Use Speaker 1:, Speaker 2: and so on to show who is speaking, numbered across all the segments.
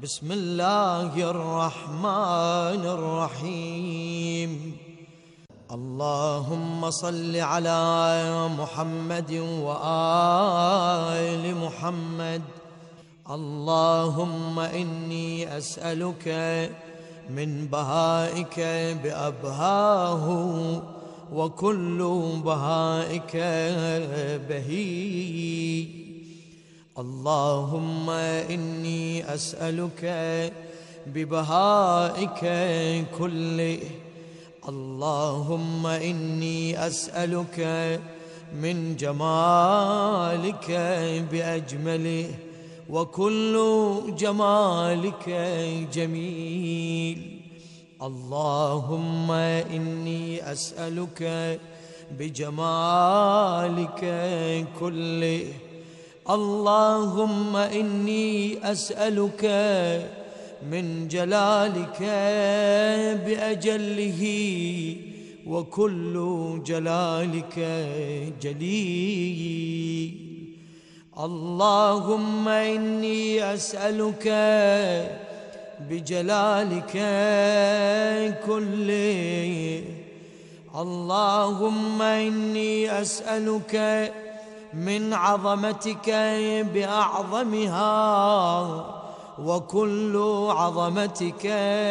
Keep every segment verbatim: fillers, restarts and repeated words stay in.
Speaker 1: بسم الله الرحمن الرحيم. اللهم صل على محمد وآل محمد. اللهم إني أسألك من بهائك بأبهاه وكل بهائك بهي. اللهم إني أسألك ببهائك كله. اللهم إني أسألك من جمالك بأجمله وكل جمالك جميل. اللهم إني أسألك بجمالك كله. اللهم إني أسألك من جلالك بأجله وكل جلالك جليل. اللهم إني أسألك بجلالك كله. اللهم إني أسألك من عظمتك بأعظمها وكل عظمتك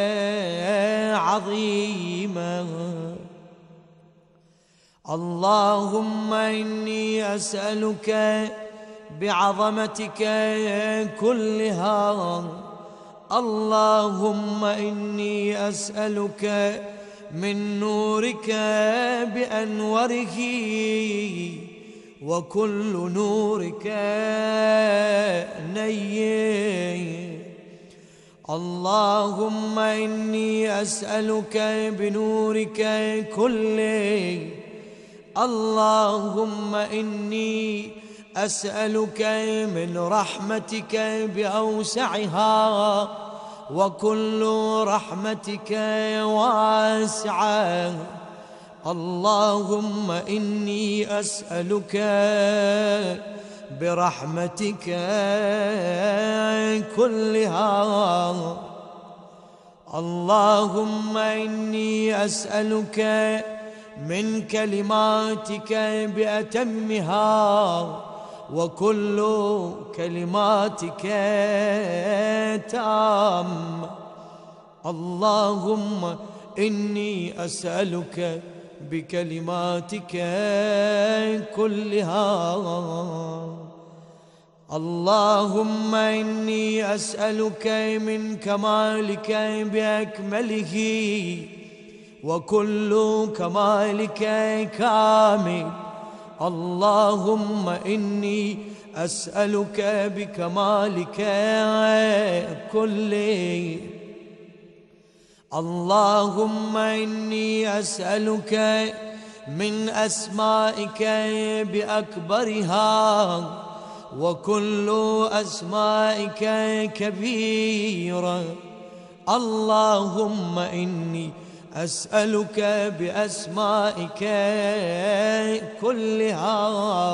Speaker 1: عظيمة. اللهم إني أسألك بعظمتك كلها. اللهم إني أسألك من نورك بأنوره وكل نورك نير. اللهم إني أسألك بنورك كله. اللهم إني أسألك من رحمتك بأوسعها وكل رحمتك واسعة. اللهم إني أسألك برحمتك كلها. اللهم إني أسألك من كلماتك بأتمها وكل كلماتك تام. اللهم إني أسألك بكلماتك كلها. اللهم إني أسألك من كمالك بأكمله وكل كمالك كامل. اللهم إني أسألك بكمالك كله. اللهم إني أسألك من أسمائك بأكبرها وكل أسمائك كبيرة. اللهم إني أسألك بأسمائك كلها.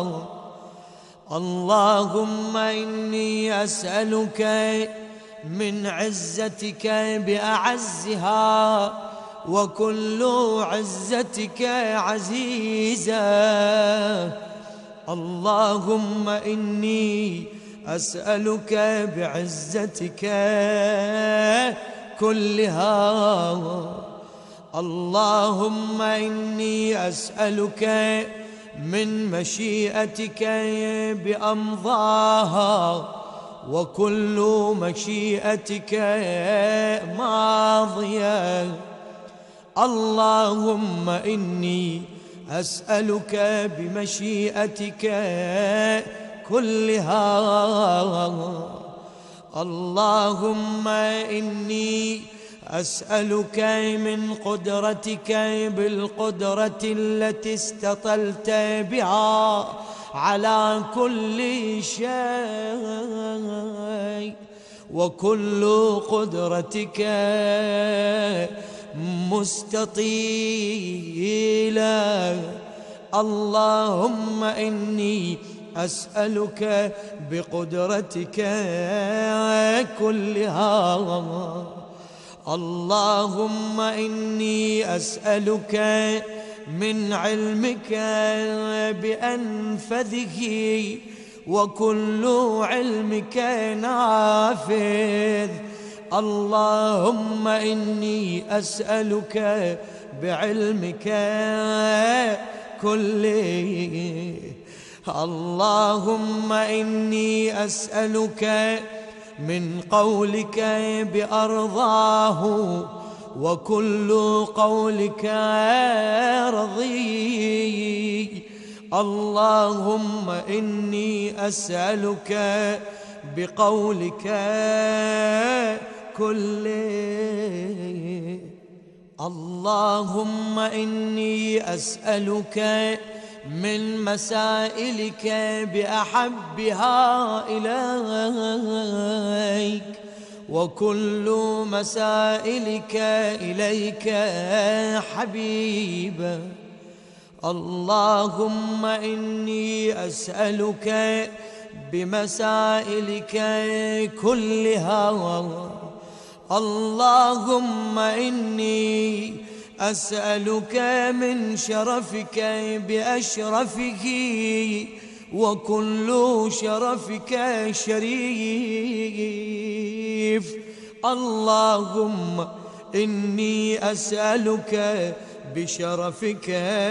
Speaker 1: اللهم إني أسألك من عزتك بأعزها وكل عزتك عزيزة. اللهم إني أسألك بعزتك كلها. اللهم إني أسألك من مشيئتك بأمضاها وكل مشيئتك ماضية. اللهم إني أسألك بمشيئتك كلها. اللهم إني أسألك من قدرتك بالقدرة التي استطلت بها على كل شيء وكل قدرتك مستطيلة. اللهم إني أسألك بقدرتك كلها. اللهم إني أسألك من علمك بأنفذه وكل علمك نافذ. اللهم إني أسألك بعلمك كله. اللهم إني أسألك من قولك بأرضاه وكل قولك رضي. اللهم إني أسألك بقولك كله. اللهم إني أسألك من مسائلك بأحبها إليك وكل مسائلك إليك حبيبا. اللهم إني أسألك بمسائلك كلها. اللهم إني أسألك من شرفك بأشرفه وكل شرفك شريف. اللهم إني أسألك بشرفك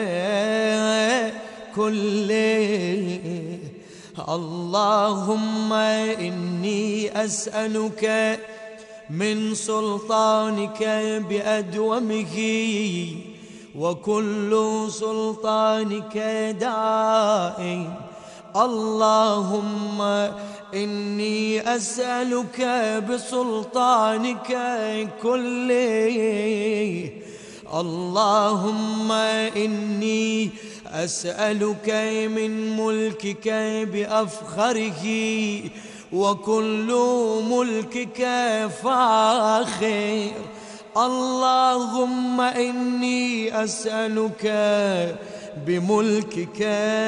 Speaker 1: كله. اللهم إني أسألك من سلطانك بأدومه وكل سلطانك دائم. اللهم إني أسألك بسلطانك كله. اللهم إني أسألك من ملكك بأفخره وكل ملكك فاخر. اللهم إني أسألك بملكك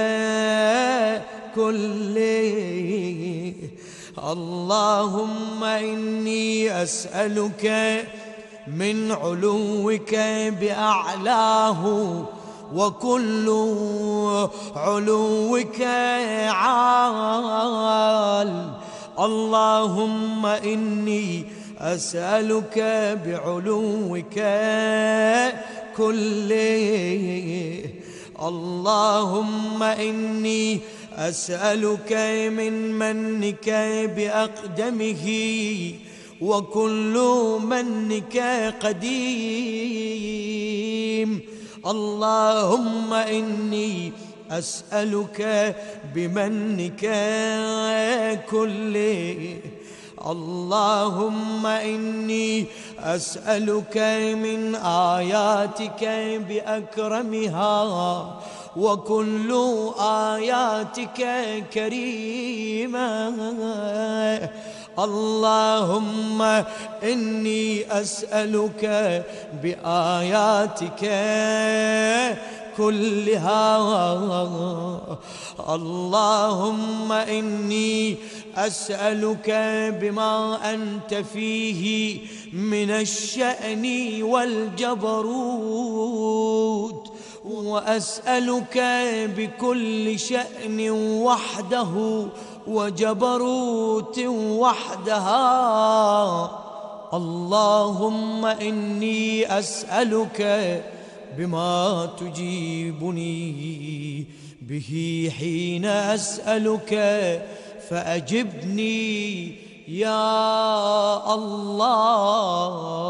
Speaker 1: كله. اللهم إني أسألك من علوك بأعلاه وكل علوك عال. اللهم إني أسألك بعلوك كله. اللهم إني أسألك من منك بأقدمه وكل منك قديم. اللهم إني أسألك بمنك كله. اللهم إني أسألك من آياتك بأكرمها وكل آياتك كريمة. اللهم إني أسألك بآياتك كلها. اللهم إني أسألك بما أنت فيه من الشأن والجبروت، وأسألك بكل شأن وحده وجبروت وحدها. اللهم إني أسألك بما تجيبني به حين أسألك فأجبني يا الله.